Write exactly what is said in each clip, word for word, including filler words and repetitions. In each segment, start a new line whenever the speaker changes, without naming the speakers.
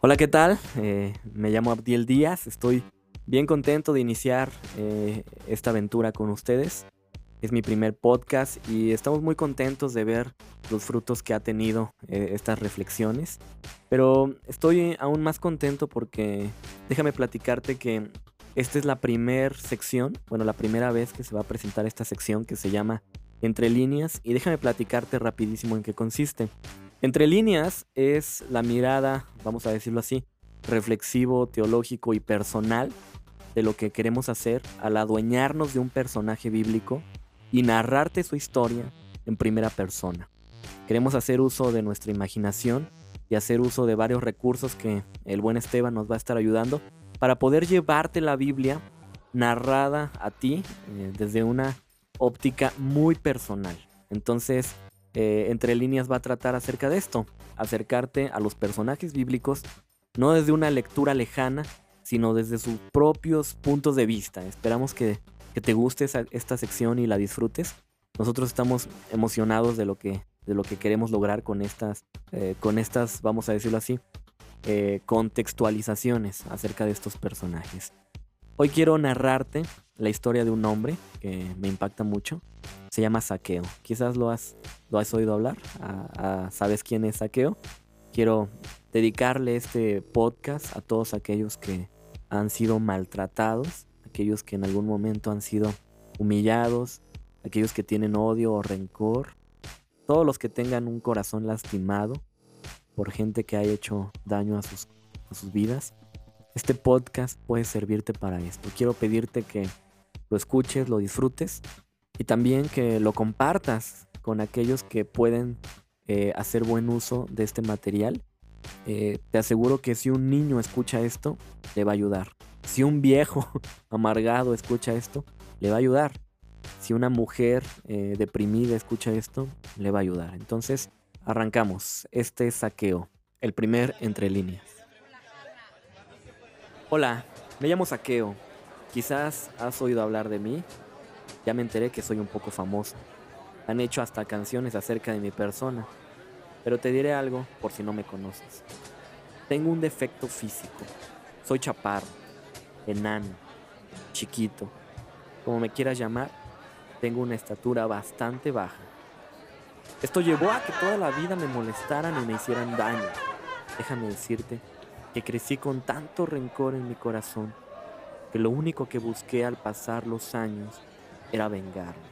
Hola, ¿qué tal? Eh, me llamo Abdiel Díaz, estoy bien contento de iniciar eh, esta aventura con ustedes. Es mi primer podcast y estamos muy contentos de ver los frutos que ha tenido eh, estas reflexiones. Pero estoy aún más contento porque déjame platicarte que esta es la primera sección, bueno, la primera vez que se va a presentar esta sección que se llama Entre líneas, y déjame platicarte rapidísimo en qué consiste. Entre líneas es la mirada, vamos a decirlo así, reflexivo, teológico y personal de lo que queremos hacer al adueñarnos de un personaje bíblico y narrarte su historia en primera persona. Queremos hacer uso de nuestra imaginación y hacer uso de varios recursos que el buen Esteban nos va a estar ayudando para poder llevarte la Biblia narrada a ti eh, desde una óptica muy personal. Entonces, eh, Entre líneas va a tratar acerca de esto, acercarte a los personajes bíblicos no desde una lectura lejana, sino desde sus propios puntos de vista. Esperamos que, que te guste esa- esta sección y la disfrutes. Nosotros estamos emocionados de lo que, de lo que queremos lograr con estas, eh, con estas, vamos a decirlo así, eh, contextualizaciones acerca de estos personajes. Hoy quiero narrarte la historia de un hombre que me impacta mucho. Se llama Zaqueo. Quizás lo has, lo has oído hablar. A- a- ¿Sabes quién es Zaqueo? Quiero dedicarle este podcast a todos aquellos que han sido maltratados, aquellos que en algún momento han sido humillados, aquellos que tienen odio o rencor, todos los que tengan un corazón lastimado por gente que ha hecho daño a sus, a sus vidas. Este podcast puede servirte para esto. Quiero pedirte que lo escuches, lo disfrutes y también que lo compartas con aquellos que pueden eh, hacer buen uso de este material. Eh, te aseguro que si un niño escucha esto, le va a ayudar. Si un viejo amargado escucha esto, le va a ayudar. Si una mujer eh, deprimida escucha esto, le va a ayudar. Entonces, arrancamos. Este es Saqueo, el primer entre líneas. Hola, me llamo Saqueo. Quizás has oído hablar de mí. Ya me enteré que soy un poco famoso. Han hecho hasta canciones acerca de mi persona. Pero te diré algo por si no me conoces. Tengo un defecto físico. Soy chaparro, enano, chiquito. Como me quieras llamar, tengo una estatura bastante baja. Esto llevó a que toda la vida me molestaran y me hicieran daño. Déjame decirte que crecí con tanto rencor en mi corazón que lo único que busqué al pasar los años era vengarme.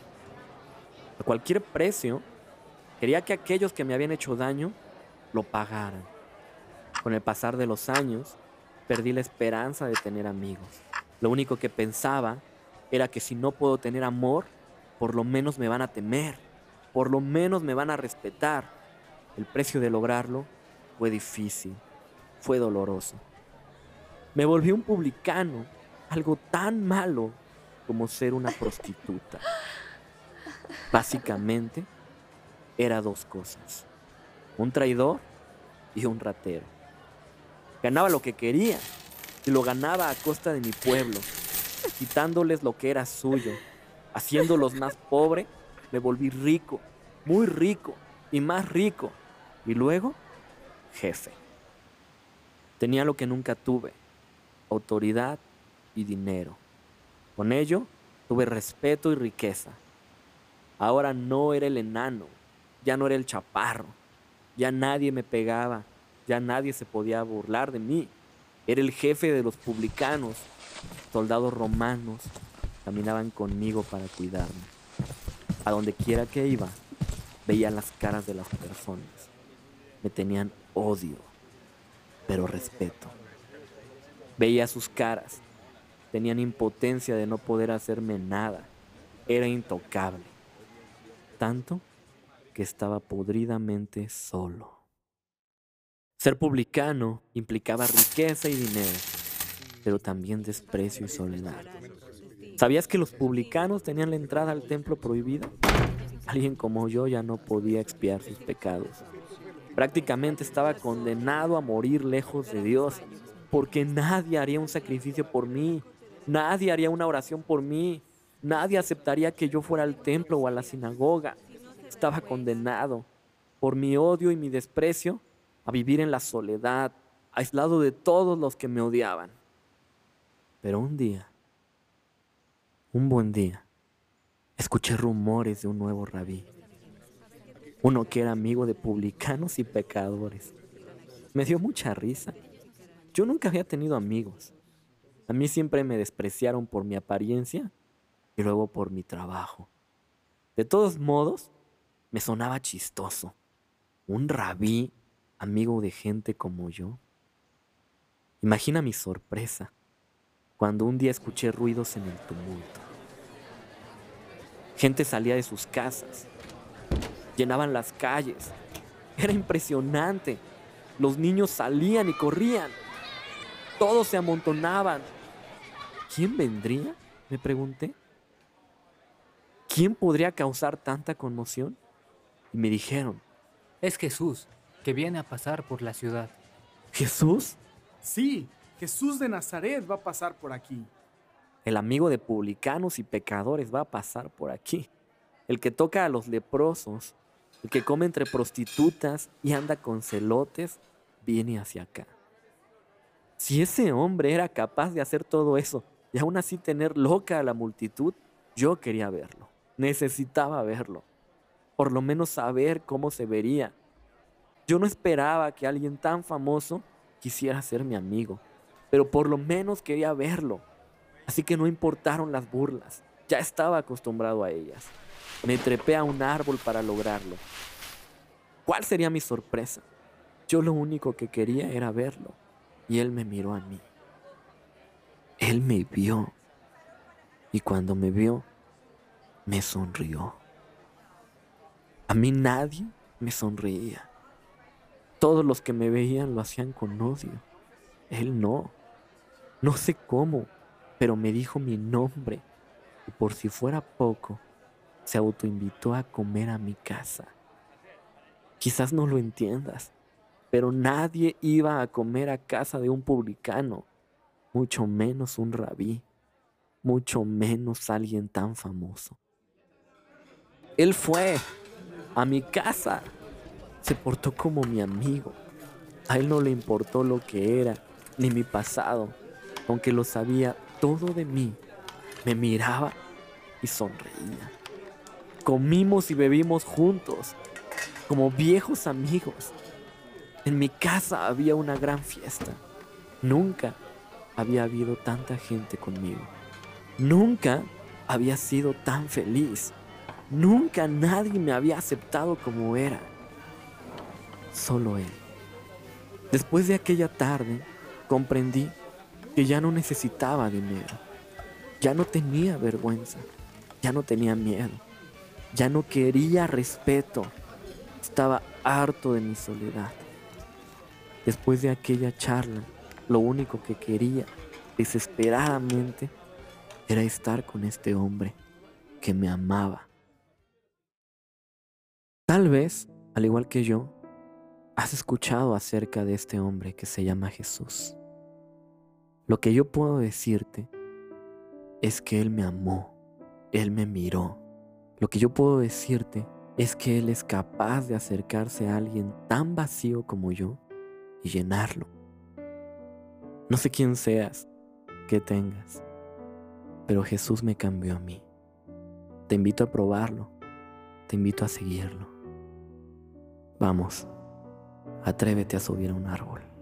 A cualquier precio, quería que aquellos que me habían hecho daño lo pagaran. Con el pasar de los años, perdí la esperanza de tener amigos. Lo único que pensaba era que si no puedo tener amor, por lo menos me van a temer, por lo menos me van a respetar. El precio de lograrlo fue difícil, fue doloroso. Me volví un publicano, algo tan malo como ser una prostituta. Básicamente, era dos cosas: un traidor y un ratero. Ganaba lo que quería y lo ganaba a costa de mi pueblo, quitándoles lo que era suyo, haciéndolos más pobre. Me volví rico, muy rico y más rico. Y luego, jefe. Tenía lo que nunca tuve: autoridad y dinero. Con ello, tuve respeto y riqueza. Ahora no era el enano, ya no era el chaparro, ya nadie me pegaba, ya nadie se podía burlar de mí. Era el jefe de los publicanos. Soldados romanos caminaban conmigo para cuidarme. A donde quiera que iba, veía las caras de las personas. Me tenían odio, pero respeto. Veía sus caras. Tenían impotencia de no poder hacerme nada. Era intocable. Tanto que estaba podridamente solo. Ser publicano implicaba riqueza y dinero, pero también desprecio y soledad. ¿Sabías que los publicanos tenían la entrada al templo prohibida? Alguien como yo ya no podía expiar sus pecados. Prácticamente estaba condenado a morir lejos de Dios, porque nadie haría un sacrificio por mí, nadie haría una oración por mí, nadie aceptaría que yo fuera al templo o a la sinagoga. Estaba condenado por mi odio y mi desprecio a vivir en la soledad, aislado de todos los que me odiaban. Pero un día, un buen día, escuché rumores de un nuevo rabí, uno que era amigo de publicanos y pecadores. Me dio mucha risa. Yo nunca había tenido amigos. A mí siempre me despreciaron por mi apariencia y luego por mi trabajo. De todos modos, me sonaba chistoso. Un rabí, amigo de gente como yo. Imagina mi sorpresa cuando un día escuché ruidos en el tumulto. Gente salía de sus casas, llenaban las calles. Era impresionante. Los niños salían y corrían. Todos se amontonaban. ¿Quién vendría?, me pregunté. ¿Quién podría causar tanta conmoción? Y me dijeron,
Es Jesús, que viene a pasar por la ciudad.
¿Jesús?
Sí, Jesús de Nazaret va a pasar por aquí.
El amigo de publicanos y pecadores va a pasar por aquí. El que toca a los leprosos, el que come entre prostitutas y anda con celotes, viene hacia acá. Si ese hombre era capaz de hacer todo eso y aún así tener loca a la multitud, yo quería verlo. Necesitaba verlo. Por lo menos saber cómo se vería. Yo no esperaba que alguien tan famoso quisiera ser mi amigo, pero por lo menos quería verlo. Así que no importaron las burlas. Ya estaba acostumbrado a ellas. Me trepé a un árbol para lograrlo. ¿Cuál sería mi sorpresa? Yo lo único que quería era verlo. Y él me miró a mí. Él me vio. Y cuando me vio, me sonrió. A mí nadie me sonreía. Todos los que me veían lo hacían con odio. Él no. No sé cómo, pero me dijo mi nombre. Y por si fuera poco, se autoinvitó a comer a mi casa. Quizás no lo entiendas, pero nadie iba a comer a casa de un publicano, mucho menos un rabí, mucho menos alguien tan famoso. Él fue a mi casa, se portó como mi amigo. A él no le importó lo que era, ni mi pasado, aunque lo sabía todo de mí. Me miraba y sonreía. Comimos y bebimos juntos, como viejos amigos. En mi casa había una gran fiesta. Nunca había habido tanta gente conmigo. Nunca había sido tan feliz. Nunca nadie me había aceptado como era. Solo él. Después de aquella tarde, comprendí que ya no necesitaba dinero. Ya no tenía vergüenza. Ya no tenía miedo. Ya no quería respeto. Estaba harto de mi soledad. Después de aquella charla, lo único que quería, desesperadamente, era estar con este hombre que me amaba. Tal vez, al igual que yo, has escuchado acerca de este hombre que se llama Jesús. Lo que yo puedo decirte es que Él me amó, Él me miró. Lo que yo puedo decirte es que Él es capaz de acercarse a alguien tan vacío como yo y llenarlo. No sé quién seas, qué tengas, pero Jesús me cambió a mí. Te invito a probarlo, te invito a seguirlo. Vamos, atrévete a subir a un árbol.